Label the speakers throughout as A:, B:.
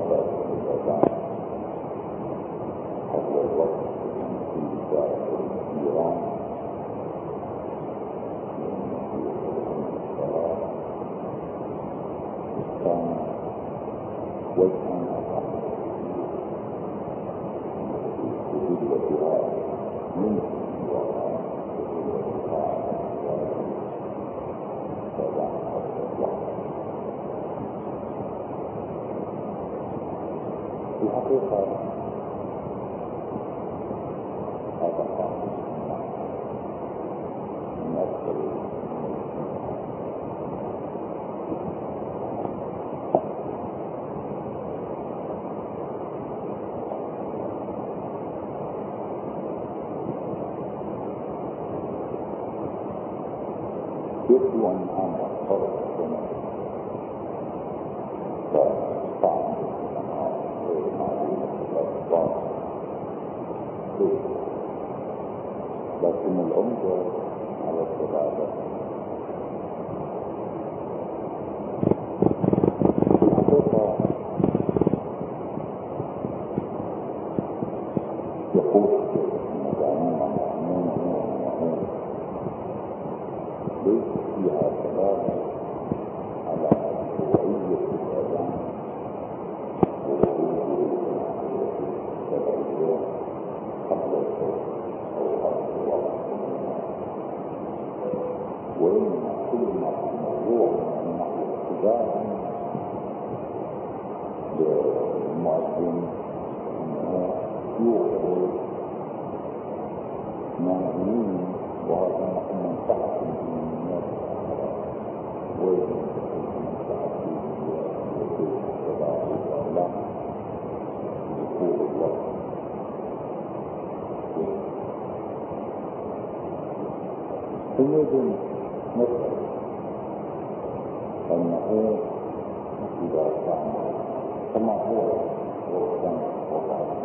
A: وفاة الأذان قبل الوقت في دائرة الجيران كان وجها وجودها من في الحقيقة هذا خاص من أكثر يبدو أن هذا الفرق هنا فطعم السماء غير معلوم الأسباب لكن العمدة على الدلالة في الحقيقة يقول المجانين المعنون والمعنون ليس فيها دلالة على مشروعية الأذان ووجوده قبل الصوت أو قبل الوقت، وإنما كل ما في الموضوع من نحو اتباع للمؤذن أنه يوقظ نائمين، وهذا نحن منفعة دينية ومنفعة دينية وكيف تبعه الأعلام دخول الوقت. فيجب نفهم أنه إذا كان كما هو وكان وقعت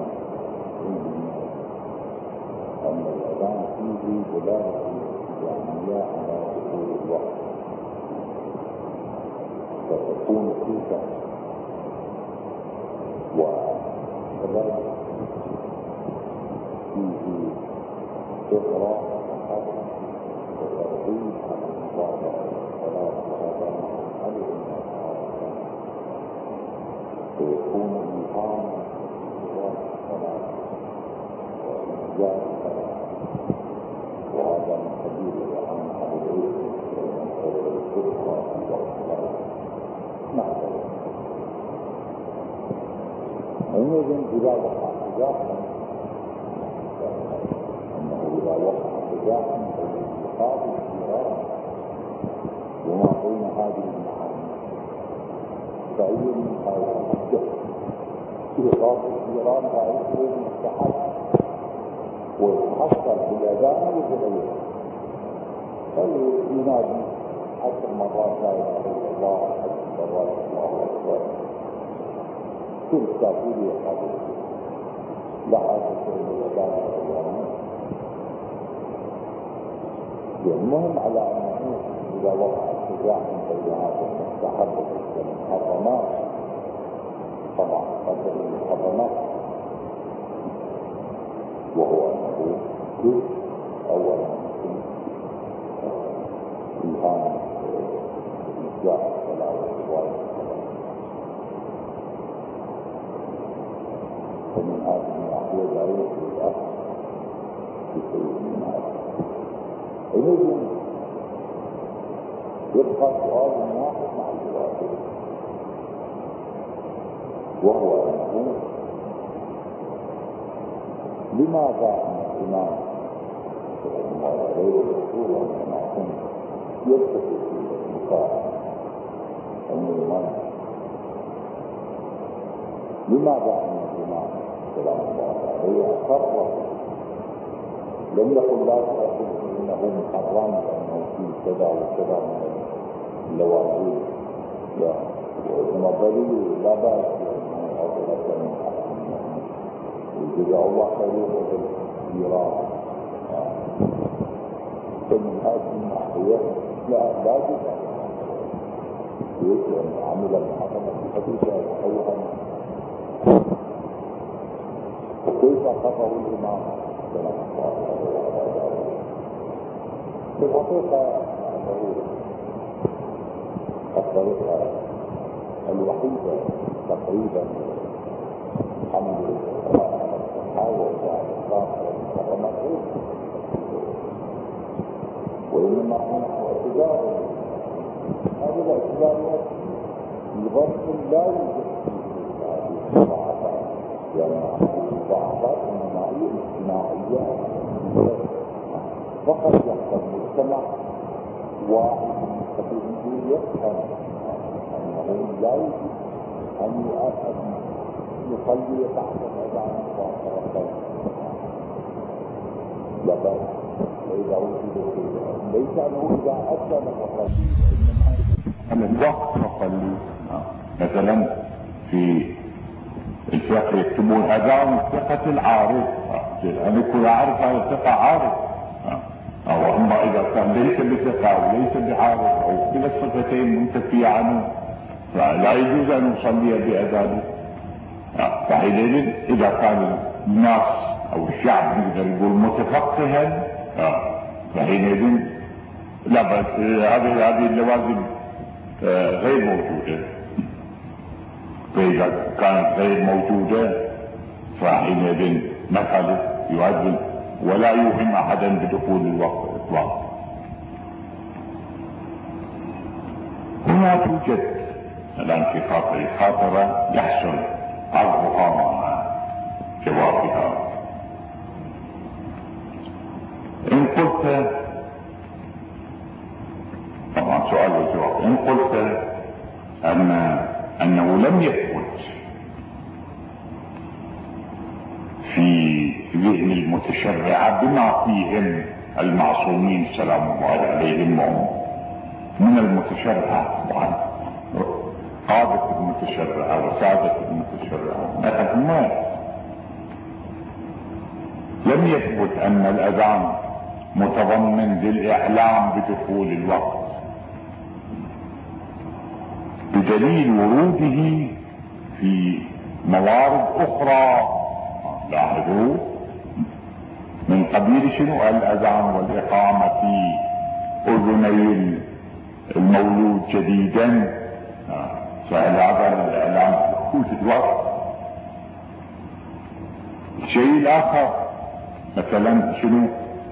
A: أن الأذان فيه دلالة إجتماعية على دخول الوقت، فتكون فيه وكذلك فيه إغراء الحق وترغيب على المبادرة والصلاة، وهذا محل من الحركة، فيكون إيهام الصلاة وإنجاز الصلاة، وهذا من حديث عن أهل العلم ومن قبل الفقه والصلاة مع ذلك. حينئذ إذا وقع حجاحا أنه إذا وقع حجاحا بين الاتخاذ الجيران وما بين هذه المعاني فأي من هذا الحجة إيقاف الجيران رأيته مستحب ويتحصل بالأذان وبغيره، فينادي 10 مرات لا إله إلا الله، 10 مرات الله أكبر، كل كافر يقابل لا حاجة إلى الأذان والأذان. المهم على أنه إذا وقع الشجاع بين هذا المستحب والمحرمات، طبعا قدر المحرمات وهو أنه جزء أولا من إلهام الإسلام والصلاة والصلاة، ومن هذه الناحية لا يمكن الأخذ بشيء من هذا. إذن يبقى سؤال واحد مع الجواب، وهو أنه لماذا الإمام صلى الله عليه وسلم كما كنت يلتفت في النقاش الإمام، لماذا أن الإمام صلى الله عليه أقر لم يقل لا تأخذ إنه محرم لأنه فيه كذا وكذا من اللوازم، لا، وإنما دليل لا بأس بأنه أضرب من أحسن وجزاء الله خير الجيران. فمن هذه الناحية لا جزاء يجب أن يعمل المحرم الحديثة وحيها وكيف قرر الإمام سلام الله عليه؟ في الحقيقة الطريقة الوحيدة تقريبا الحمد لله تحاول على الإطلاق والمحرمات وإنما اعتذار هذا الاعتذار لظرف لا يوجد فيه هذه المضاعفات، لأن هذه المضاعفات إنما هي اجتماعية فقط يحصل مجتمع واحد من قبيله يفهم أنه لا يجب أن يصلي تحت الأذان مباشرة لا بأس وإذا وجد ليس أنه إذا أذن فصلي، إنما الوقت فصلي. مثلا في الفقه يكتبون أذان الثقة العارف، أن يكون عارف هذا الثقة عارف، أو أما إذا كان ليس بثقة وليس بعارف أو كلا الصفتين منتفية عنه فلا يجوز أن يصلي بأذانه. فحينئذ إذا كان الناس أو الشعب نقدر نقول متفقها فحينئذ لا بس هذه اللوازم غير موجودة. فإذا كانت غير موجودة فحينئذ مثلا يؤذن ولا يوهم أحدا بدخول الوقت إطلاقا. هنا توجد الآن في خاطري خاطرة يحصل عرضها مع جوابها. إن قلت طبعا سؤال وجواب، إن قلت أنه لم يثبت في ذهن المتشرع بما فيهم المعصومين سلام الله عليهم من المتشرع طبعا قادة المتشرع وسادة المتشرع مثلا لم يثبت أن الأذان متضمن للإعلام بدخول الوقت بدليل وروده في موارد أخرى. لاحظوا من قبيل شنو الأذان والإقامة في أذني المولود جديدا، فهذا الإعلام بدخول الوقت. الشيء الآخر مثلا شنو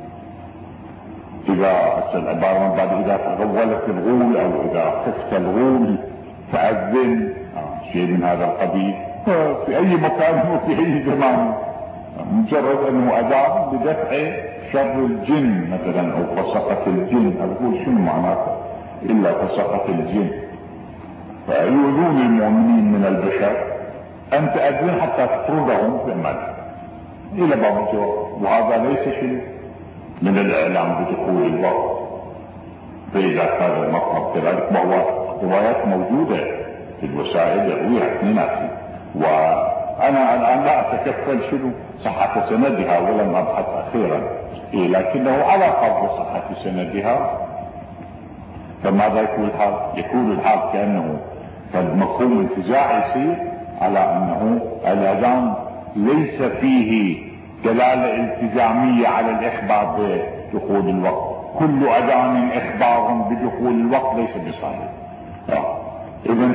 A: إذا العبارة بعد إذا تغولت الغول أو إذا خفت الغول فأذن، شيء من هذا القبيل في أي مكان وفي أي زمان، مجرد أنه أذان بدفع شر الجن مثلا أو فسقة الجن. أقول شنو معناته إلا فسقة الجن، فيؤذون المؤمنين من البشر أن تأذن حتى تطردهم في المال إلى باب الجواب، وهذا ليس شيء من الإعلام بدخول الوقت. فإذا كان المطلب كذلك وهو روايات موجودة في الوسائل يرويها اثنيناتي، وأنا الآن لا أتكفل شنو صحة سندها ولم أبحث أخيرا لكنه على قدر صحة سندها. فماذا يكون الحال؟ يكون الحال كأنه فالمفهوم انتزاع يصير على أنه الأذان ليس فيه دلالة التزامية على الإخبار بدخول الوقت. كل أذان إخبار بدخول الوقت ليس بصحيح. إذن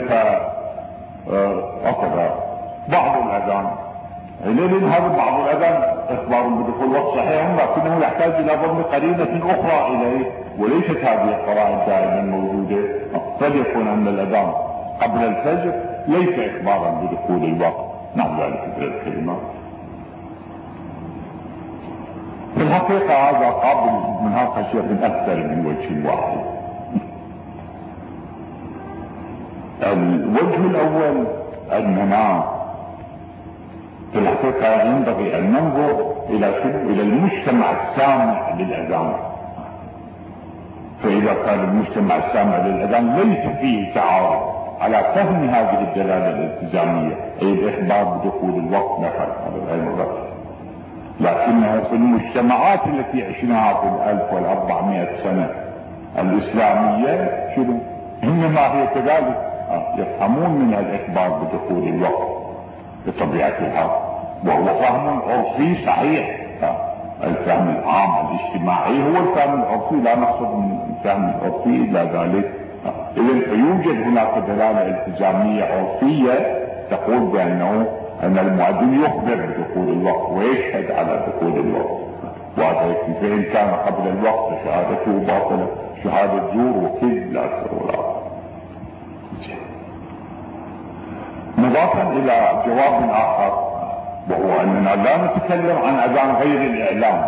A: فأخذ بعض الأذان لأن هذا بعض الأذان إخبار بدخول الوقت صحيح، لكنه يحتاج إلى ضم قرينة أخرى إليه، وليست هذه القرائن دائما موجودة. فليكن أن الأذان قبل الفجر ليس إخبارا بدخول الوقت. نعم ذلك الكلمة. في الحقيقة هذا قابل من هالقشية من أكثر من وجه واحد. الوجه الأول أننا في الحقيقة ينبغي أن ننظر إلى المجتمع السامع للأذان. فإذا كان المجتمع السامع للأذان ليس فيه تعارض على فهم هذه الدلالة الالتزامية أي الإخبار بدخول الوقت نفر على العلم الرأس، لكنه في المجتمعات التي عشناها في 1400 سنة الإسلامية شنو؟ إنما هي كذلك يفهمون من الإخبار بدخول الوقت. بطبيعة الحال، وهو فهم عرفي صحيح. الفهم العام الاجتماعي هو الفهم العرفي، لا نقصد من الفهم العرفي إلى ذلك. إذن فيوجد هناك دلالة التزامية عرفية تقول بأن المؤذن يخبر بدخول الوقت ويشهد على دخول الوقت، وهذا يكفي. فإن كان قبل الوقت فشهادته باطلة، شهادة زور وكذب لا تقول. مضافا إلى جواب آخر، وهو أننا لا نتكلم عن أذان غير الإعلام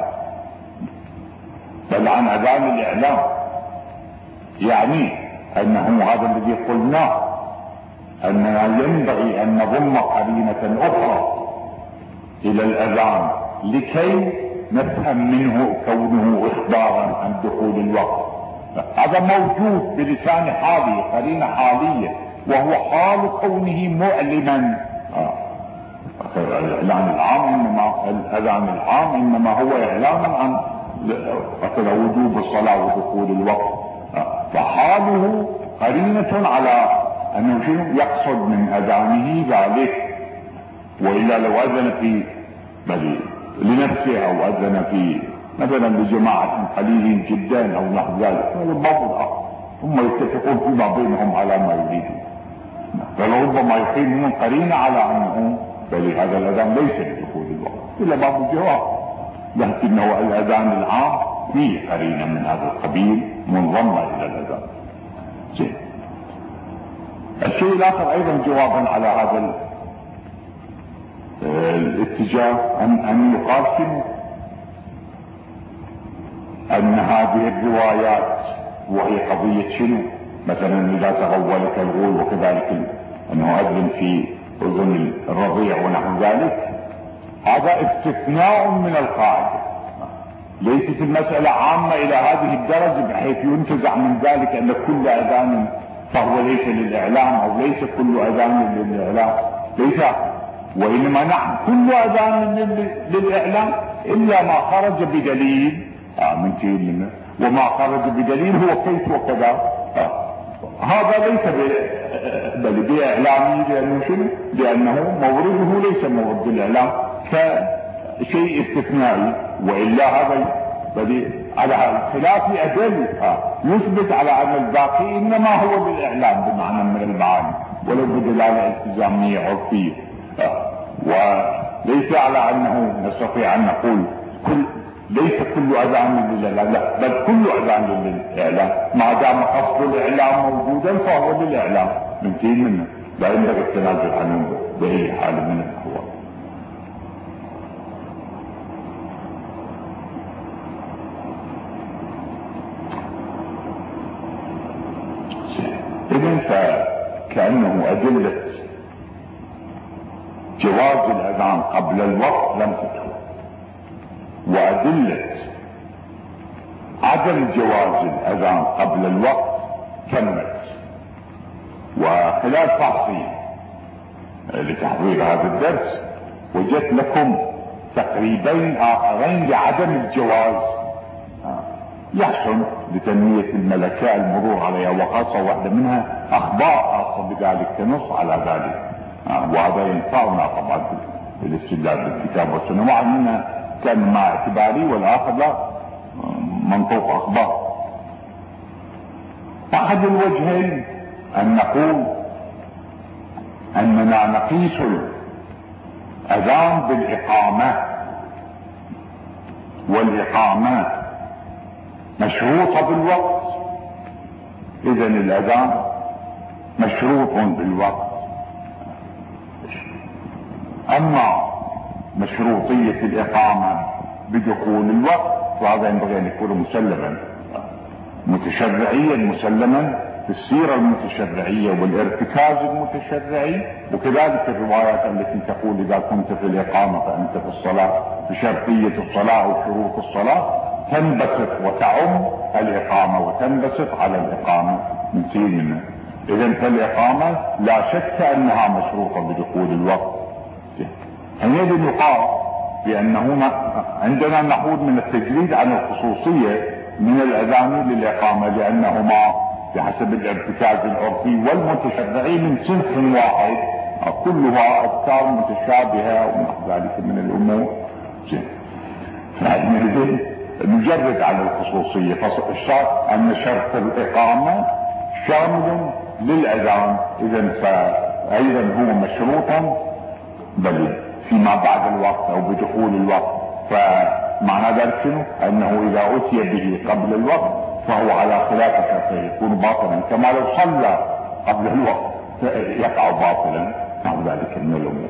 A: بل عن أذان الإعلام، يعني أنه هذا الذي قلناه أننا ينبغي أن نضم قرينة أخرى إلى الأذان لكي نفهم منه كونه إخبارا عن دخول الوقت. هذا موجود بلسان حالي، قرينة حالية، وهو حال كونه معلما. الإعلان العام إنما الأذان العام إنما هو إعلان عن مثلا وجوب الصلاة ودخول الوقت، فحاله قرينة على أنه شنو يقصد من أذانه ذلك. وإلا لو أذن في بل لنفسه أو أذن في مثلا لجماعة قليل جدا أو نحو ذلك، هذا موضوع آخر، هم يتفقون فيما بينهم على ما يريدون، فلربما يقيمون قرينة على أنه بل هذا الأذان ليس بدخول الوقت إلا باب الجواب، لكنه الأذان العام فيه قرينة من هذا القبيل منضمة إلى الأذان. زين. الشيء الآخر أيضا جوابا على هذا الاتجاه أن يقال شنو؟ أن هذه الروايات وهي قضية شنو؟ مثلا إذا تغولك الغول وكذلك أنه أذن في أذن الرضيع ونحو ذلك، هذا استثناء من القاعدة، ليست المسألة عامة إلى هذه الدرجة بحيث ينتزع من ذلك أن كل أذان فهو ليس للإعلام أو ليس كل أذان للإعلام، ليس، وإنما نعم كل أذان للإعلام إلا ما خرج بدليل من تيلنا، وما خرج بدليل هو كيف وكذا، هذا ليس بإعلامي لأنه شنو؟ لأنه مورده ليس مورد الإعلام كشيء استثنائي، وإلا هذا على الخلاف أدل يثبت على أن الباقي إنما هو للإعلام بمعنى من المعاني ولو بدلالة التزامية عرفية، وليس على أنه نستطيع أن نقول ليس كل أذان للإعلام، لا، بل كل أذان للإعلام ما دام قصد الإعلام موجودا فهو للإعلام من كين منه، لا ينبغي التنازل عنه بأي حال من الأحوال. إذن فكأنه أدلة جواز الأذان قبل الوقت لم تدخل، وأدلة عدم جواز الأذان قبل الوقت تمت. وخلال فحصي لتحضير هذا الدرس وجدت لكم تقريبين آخرين لعدم الجواز يحسن لتنمية الملكة المرور عليها، وخاصة واحدة منها أخبار خاصة بذلك تنص على ذلك، وهذا ينفعنا طبعا بالاستدلال بالكتاب والسنة، مع أنها كان مع اعتباري والآخر لا منطوق أخبار. أحد الوجهين أن نقول أننا نقيس الأذان بالإقامة، والإقامة مشروطة بالوقت، إذن الأذان مشروط بالوقت. أما مشروطية الإقامة بدخول الوقت فهذا ينبغي أن يكون مسلما متشرعيا، مسلما في السيرة المتشرعية والارتكاز المتشرعي، وكذلك الروايات التي تقول إذا كنت في الإقامة فأنت في الصلاة بشرطية الصلاة وشروط الصلاة تنبسط وتعم الإقامة وتنبسط على الإقامة من سيرنا. إذن فالإقامة لا شك أنها مشروطة بدخول الوقت. حينئذ يقال بأنه عندنا نحود من التجريد عن الخصوصية من الأذان للإقامة، لأنهما بحسب الارتكاز العرفي والمتشرعي من صنف واحد كلها أذكار متشابهة ومع ذلك من الأمور. فعندئذ نجرد على الخصوصية، فالشرط أن شرط الإقامة شامل للأذان، إذا فأيضا هو مشروطا بل فيما بعد الوقت أو بدخول الوقت. فمعنى ذلك شنو؟ أنه إذا أتي به قبل الوقت فهو على خلاف شرطه يكون باطلا، كما لو صلى قبل الوقت يقع باطلا، نحو ذلك من الأمور.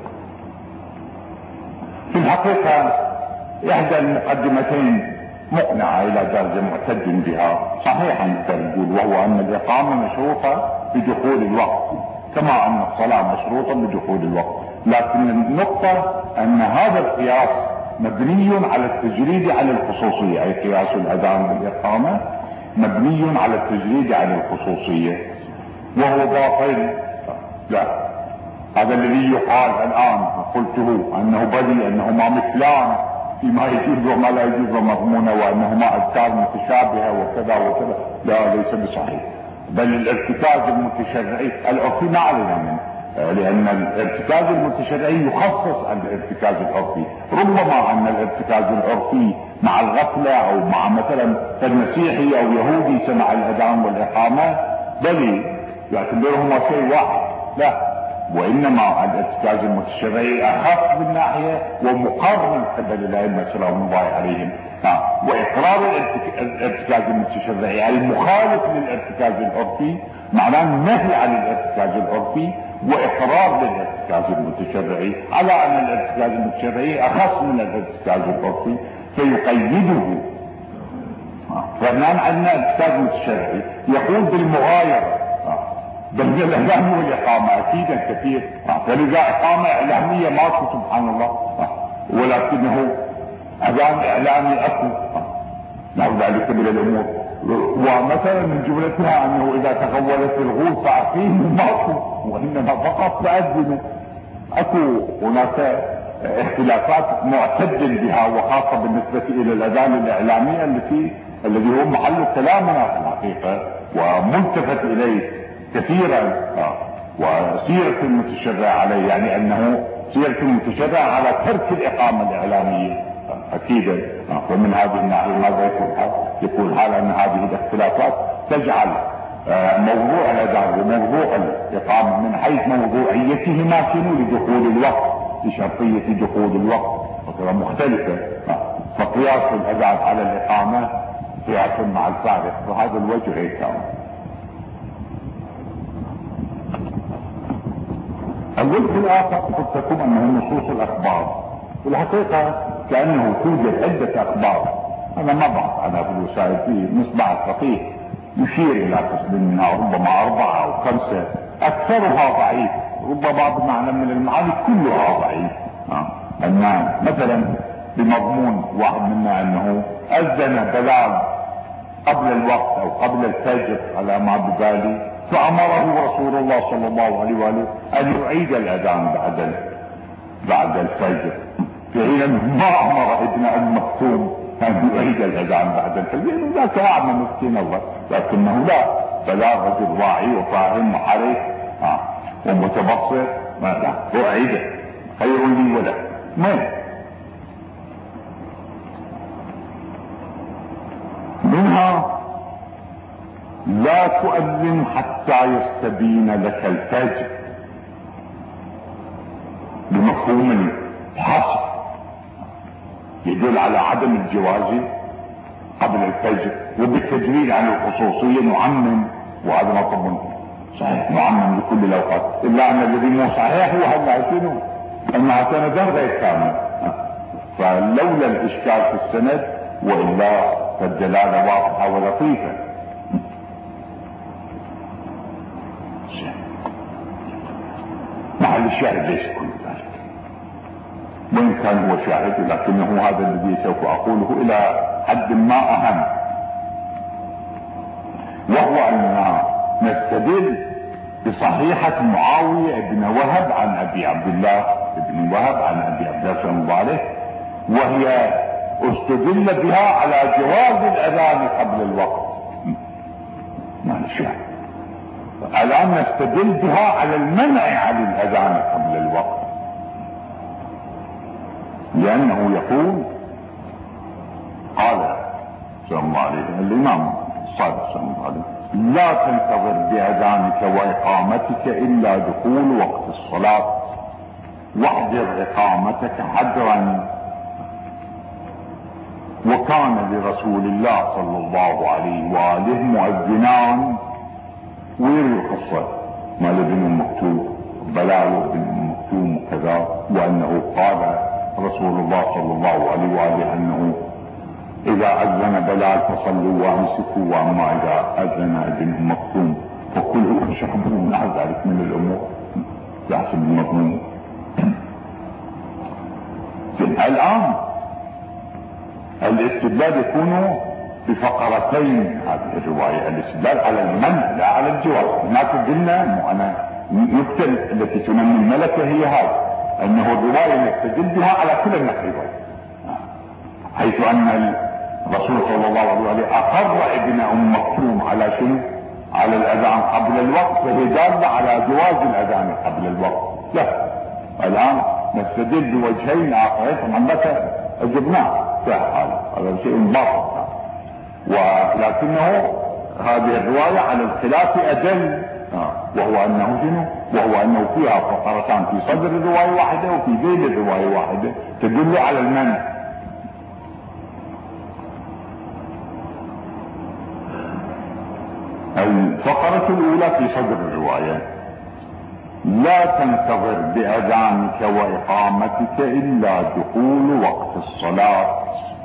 A: في الحقيقة إحدى المقدمتين مقنعة إلى درجة معتد بها صحيحا نقول، وهو أن الإقامة مشروطة بدخول الوقت كما أن الصلاة مشروطة بدخول الوقت، لكن النقطة أن هذا القياس مبني على التجريد على الخصوصية، أي قياس الأذان بالإقامة مبني على التجريد على الخصوصية، وهو باطل. لا، هذا الذي يقال الآن قلته أنه بدي أنهما مثلان فيما يجوز وما لا يجوز ومضمونه، وأنهما أذكار متشابهة وكذا وكذا، لا ليس بصحيح. بل الارتكاز المتشرعي العرفي ما علينا منه، لأن الارتكاز المتشرعي يخصص عن الارتكاز العرفي. ربما أن الارتكاز العرفي مع الغفلة أو مع مثلا المسيحي أو يهودي سمع الأذان والإقامة بل يعتبرهما شيء واحد، لا، وإنما الارتكاز المتشرعي أخف من ناحية ومقرر من قبل الأئمة سلام الله عليهم. وإقرار الارتكاز المتشرعي المخالف للارتكاز العرفي معناه النهي عن الارتكاز العرفي وإقرار للارتكاز المتشرعي، على أن الارتكاز المتشرعي أخص من الارتكاز العرفي فيقيده. فنعم عندنا الارتكاز المتشرعي يقول بالمغايرة بين الإعلام والإقامة أكيدا كثير، فلذا إقامة إعلامية ماكو سبحان الله، ولكنه أذان إعلامي أكو، نحو ذلك من الأمور. ومثلا من جملتها أنه إذا تغولت الغول فأقيموا ماكو، وإنما فقط تأذنوا. أكو هناك اختلافات معتد بها، وخاصة بالنسبة إلى الأذان الإعلامية الذي هو محل كلامنا في الحقيقة وملتفت إليه كثيرا، وسيرة المتشرع عليه، يعني أنه سيرة المتشرع على ترك الإقامة الإعلامية أكيدا. ومن هذه الناحية ماذا يقول حال أن هذه الاختلافات تجعل موضوع الأذان وموضوع الإقامة من حيث موضوعيتهما شنو لدخول الوقت، لشرطية دخول الوقت وكذا مختلفة. فقياس الأذان على الإقامة قياس مع الفارق، وهذا الوجه هيك. الوجه الآخر قد تكون أنه نصوص الأخبار، والحقيقة كأنه توجد عدة أخبار، أنا ما بعرف عنها في الوسائل، في مصباح الفقيه يشير إلى قسم منها، ربما 4 أو 5، أكثرها ضعيف، ربما بمعنى من المعاني كلها ضعيف. أن مثلا بمضمون واحد منا أنه أذن بلال قبل الوقت أو قبل الفجر على ما ببالي، فأمره رسول الله صلى الله عليه وآله أن يعيد الأذان بعد الفجر، في حين ما أمر ابن المكتوم أن يعيد الأذان بعد الفجر، ذاك أعمى مسكين الله، لكنه لا، فلا رجل واعي وفاهم وحريص ومتبصر، ماذا أعيده خير لي ولا منها لا تؤذن حتى يستبين لك الفجر، بمفهوم الحصر يدل على عدم الجواز قبل الفجر، وبالتجريد عن الخصوصية نعمم، وهذا مطلب صحيح نعمم لكل الأوقات، إلا أن الذي مو صحيح هو هذا شنو؟ أنها سندان غير كامل، فلولا الإشكال في السند وإلا فالدلالة واضحة ولطيفة. محل الشاهد ليس كل ذلك، وإن كان هو شاهد، لكنه هذا الذي سوف أقوله إلى حد ما أهم، وهو أننا نستدل بصحيحة معاوية بن وهب عن أبي عبد الله بن وهب عن أبي عبد الله صلى الله عليه، وهي استدل بها على جواز الأذان قبل الوقت. ما الشاهد الآن نستدل بها على المنع عن الأذان قبل الوقت، لأنه يقول قال صلى الله عليه الإمام الصادق صلى الله عليه لا تنتظر بأذانك وإقامتك إلا دخول وقت الصلاة واحذر إقامتك حذرا. وكان لرسول الله صلى الله عليه وآله مؤذنان، وين القصة مال ابن مكتوم بلال بن مكتوم وكذا، وأنه قال رسول الله صلى الله عليه وآله أنه إذا أذن بلال فصلوا وأمسكوا، وأما إذا أذن ابن مكتوم فكلوا شعبوا مع ذلك من الأمور يحسب المضمون. الآن الاستدلال يكون بفقرتين هذه الرواية، الاستدلال على المنع لا على الجواز. هناك قلنا أنا النكتة التي تنمي الملكة هي هذا، أنه الرواية نستدل بها على كل النقيضين، حيث أن الرسول صلى الله عليه وسلم أقر ابن مكتوم على شنو؟ على الأذان قبل الوقت، فهي دالة على جواز الأذان قبل الوقت. لا، الآن نستدل بوجهين آخرين، طبعا ذاك أجبناه في حاله، هذا شيء باطل، ولكنه هذه الرواية على الخلاف أدل، وهو أنه شنو؟ وهو أنه فيها فقرتان في صدر الرواية واحدة وفي ذيل الرواية واحدة تدل على المنع. الفقرة الأولى في صدر الرواية لا تنتظر بأذانك وإقامتك إلا دخول وقت الصلاة.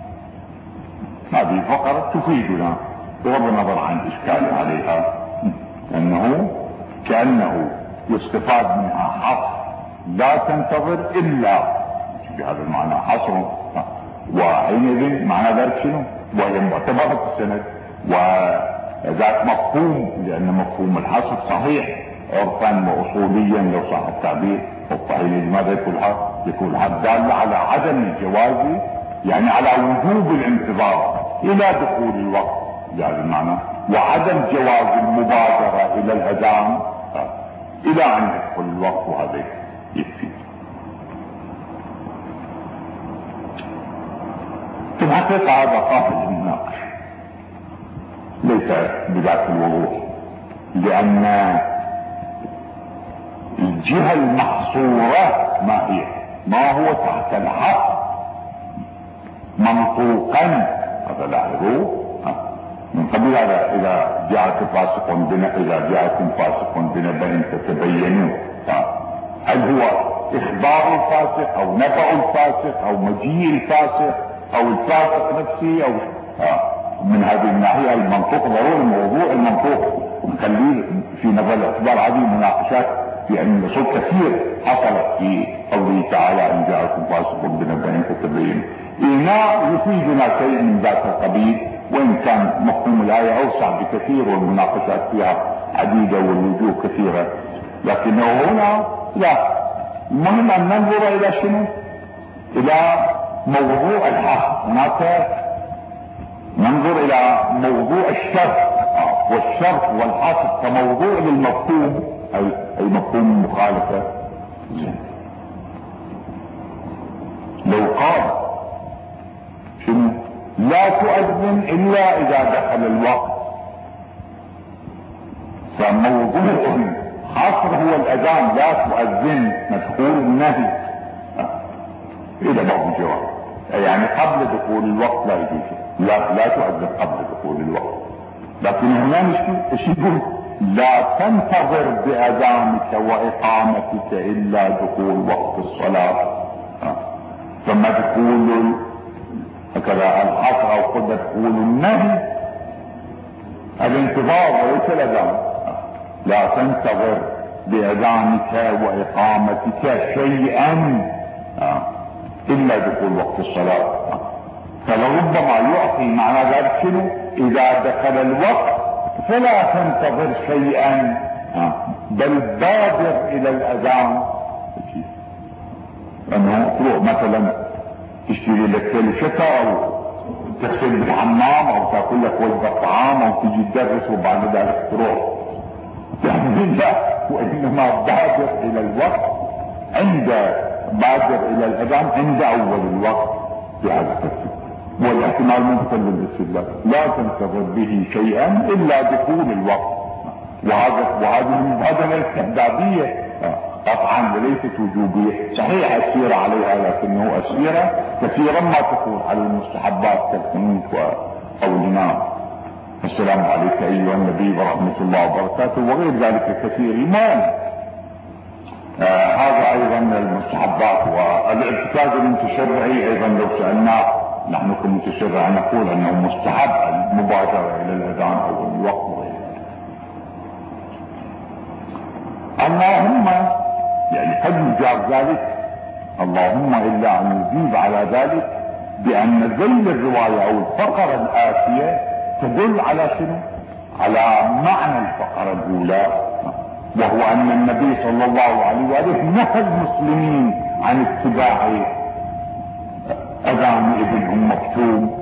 A: هذه فقرة تفيدنا بغض النظر عن إشكال عليها، أنه كأنه يستفاد منها حصر لا تنتظر إلا بهذا المعنى حصر، وحينئذ معنى ذلك شنو؟ وهي معتبرة السند وذات مفهوم، لأن مفهوم الحصر صحيح عرفا وأصوليا لو صح التعبير، والصحيح لماذا يكون هذا دال على عدم الجواز، يعني على وجوب الانتظار إلى دخول الوقت بهذا المعنى، وعدم جواز المبادرة إلى الأذان إلى أن يدخل الوقت، وهذا يكفي. في الحقيقة هذا قابل للمناقشة ليس بذات الوضوح، لأن الجهة المحصورة ما هي؟ ما هو تحت الحق منطوقا، هذا لاحظوه من قبل هذا إذا جاءكم فاسق بنبأ فتبينوا، هل هو إخبار الفاسق أو نبأ الفاسق أو مجيء الفاسق أو الفاسق نفسه أو من هذه الناحية المنطوق ضروري، موضوع المنطوق نخليه في نظر الاعتبار. هذه مناقشات في أن النصوص كثير حصلت في قوله تعالى إن جاءكم فاسق بنبأ فتبينوا، إيماء يفيدنا شيء من ذات القبيل، وإن كان مفهوم الآية أوسع بكثير والمناقشات فيها عديدة والوجوه كثيرة، لكنه هنا لا، المهم أن ننظر إلى شنو؟ إلى موضوع الحق. هناك ننظر إلى موضوع الشرط، والشرط والحق كموضوع للمفهوم أي مفهوم المخالفة. لو قال شنو؟ لا تؤذن إلا إذا دخل الوقت، فموضوع حصر هو الأذان، لا تؤذن مدخول النهي إلى بعض الجواب، يعني قبل دخول الوقت لا يجوز، لا تؤذن قبل دخول الوقت. لكن هنا يقول لا تنتظر بأذانك وإقامتك إلا دخول وقت الصلاة، ثم دخول هكذا الحصر أو قد دخول النهي الانتظار وليس الأذان. لا تنتظر بأذانك وإقامتك شيئا إلا دخول وقت الصلاة، فلربما يعطي معنى ذلك شنو؟ إذا دخل الوقت فلا تنتظر شيئا بل بادر إلى الأذان. أنه تروح مثلا تشتري لك كلشة أو تغسل بالحمام أو تأكل لك وجبة طعام أو تجي تدرس وبعد ذلك تروح، يعني لا، وإنما بادر إلى الوقت بادر إلى الأذان عند أول الوقت بهذا الترتيب. والاحتمال ممكن للاستدلال، لا تنتظر به شيئا إلا دخول الوقت، وهذه المبادرة الاستحبابية قطعا وليست وجوبية. صحيح أسير عليها، لكنه أسيرة كثيرا ما تكون على المستحبات كالقنوت وقولنا السلام عليك أيها النبي ورحمة الله وبركاته وغير ذلك كثير. ما هذا أيضا من المستحبات. والاعتقاد المتشرعي أيضا لو سألناه نحن كمتشرع نقول أنه مستحب المبادرة إلى الأذان أو الوقت وغير ذلك. اللهم يعني قد يجاب ذلك، اللهم إلا أن يجيب على ذلك بأن ذيل الرواية أو الفقرة الآتية تدل على شنو؟ على معنى الفقرة الأولى، وهو أن النبي صلى الله عليه وآله نهى المسلمين عن اتباع أذان ابنهم مكتوم.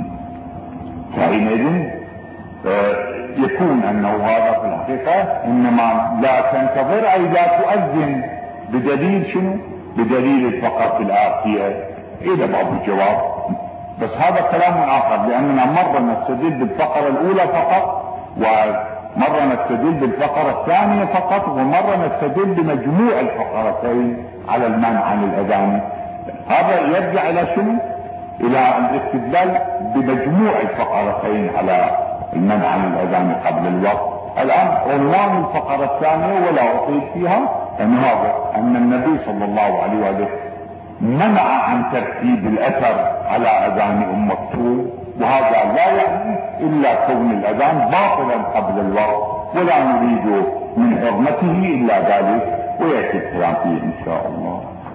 A: فحينئذ يكون أنه هذا في الحقيقة إنما لا تنتظر أي لا تؤذن بدليل شنو؟ بدليل الفقرة الآتية. إلى بعض الجواب، بس هذا كلام آخر، لأننا مرة نستدل بالفقرة الأولى فقط، ومرة نستدل بالفقرة الثانية فقط، ومرة نستدل بمجموع الفقرتين على المنع عن الأذان. هذا يرجع إلى شنو؟ إلى الاستدلال بمجموع الفقرتين على المنع عن الأذان قبل الوقت. الآن عنوان الفقرة الثانية ولا أطيل فيها أن هذا أن النبي صلى الله عليه وسلم منع عن ترتيب الأثر على أذان مكتوم، وهذا لا يعني إلا كون الأذان باطلا قبل الوقت، ولا نريد من حرمته إلا ذلك، ويأتي الكلام فيه إن شاء الله.